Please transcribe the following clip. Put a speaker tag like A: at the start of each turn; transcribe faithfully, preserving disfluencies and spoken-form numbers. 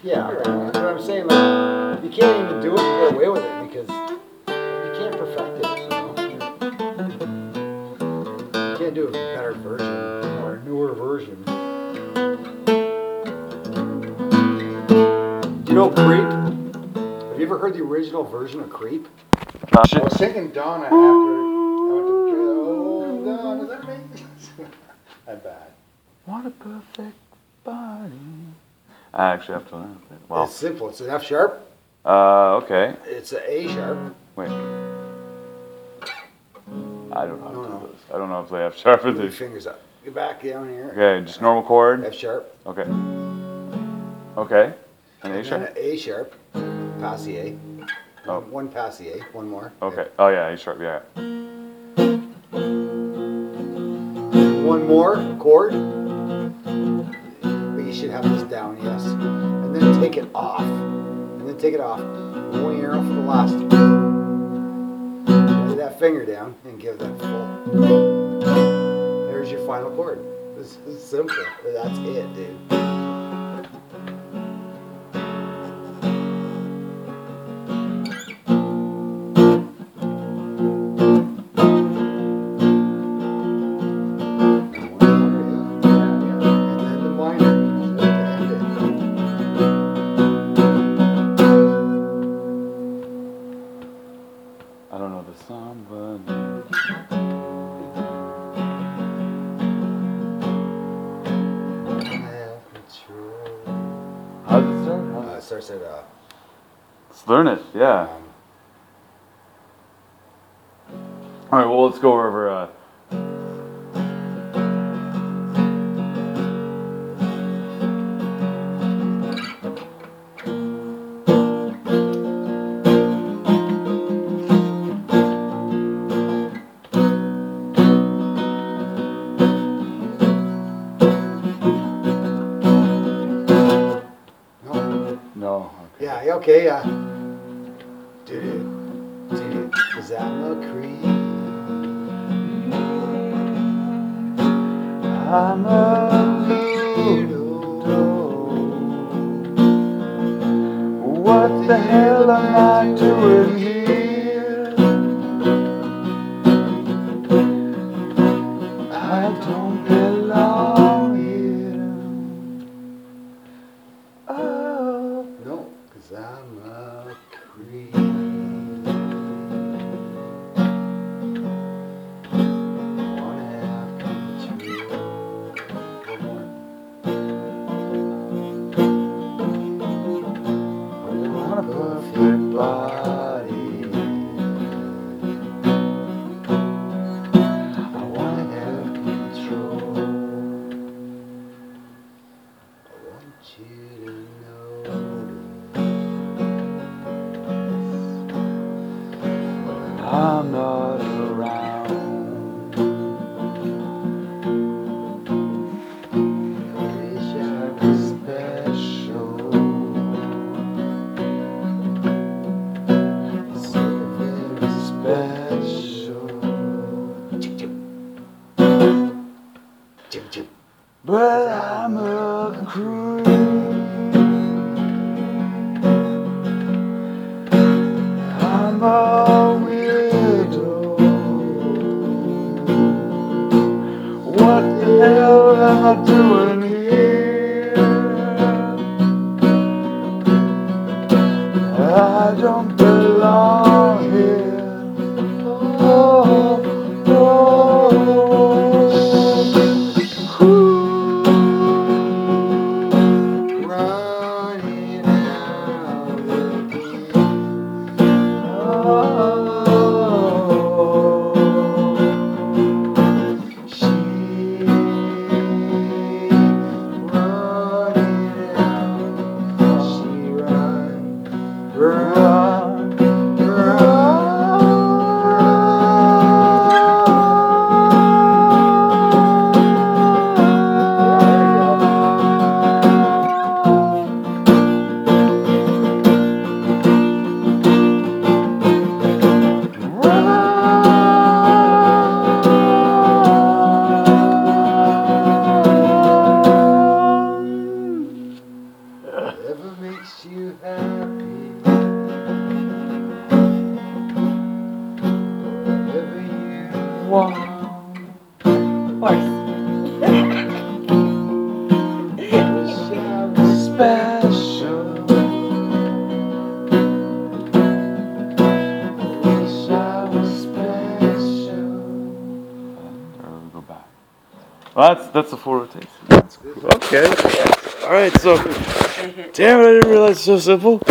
A: Yeah, right. That's what I'm saying. Like, you can't even do it and get away with it because you can't perfect it. You know? You can't do a better version or a newer version. Do you know Creep? Have you ever heard the original version of Creep?
B: Uh,
A: I was thinking Donna after I went to the trailer. Oh, Donna, is that me? I'm bad.
B: What a perfect body. I actually have to learn it. Well,
A: It's simple. It's an F sharp.
B: uh, okay.
A: It's an A sharp.
B: Wait. I don't know how to
A: No,
B: do
A: no.
B: this. I don't know if they have sharp with
A: Put your
B: this.
A: fingers up. Get back down here.
B: Okay, just normal chord.
A: F sharp.
B: Okay. Okay. An A
A: And then
B: sharp?
A: an A sharp. Pass the A.
B: Oh.
A: One pass the A. One more.
B: Okay. Oh, yeah, A sharp, yeah.
A: One more chord. But you should have this down, yes. And then take it off. And then take it off. One ear off for the last. Lay that finger down and give that full. There's your final chord. This is simple. That's it, dude.
B: I don't know the song, but. How's it start?
A: Uh,
B: How's
A: it starts at uh,
B: Let's learn it, yeah.
A: um,
B: Alright, well, let's go over. Uh,
A: no.
B: no. Okay.
A: Yeah, yeah, okay, yeah. Dude, dude, cause I'm a creep.
B: I'm a weirdo. What the hell am I doing here? I don't belong here. Oh.
A: No, cause I'm a creep. Wanna have control. One more.
B: I want a perfect body. I wanna have control.
A: I want you to know
B: I'm not around.
A: I wish I
B: I was special.
A: was so very
B: Special.
A: Chip, chip. Chip, chip.
B: But I'm a creep. I'm a weirdo. What the hell am I doing here? I don't belong here. Oh, oh, ooh.
A: Running out again. She running out. She run, run. Whatever makes you happy. Whatever you
B: One.
C: Horse.
A: wish I was special. Wish I was special.
B: Or go back. Well, that's that's a full rotation. That's cool. Okay. All right. So, damn it! I didn't realize it's so simple.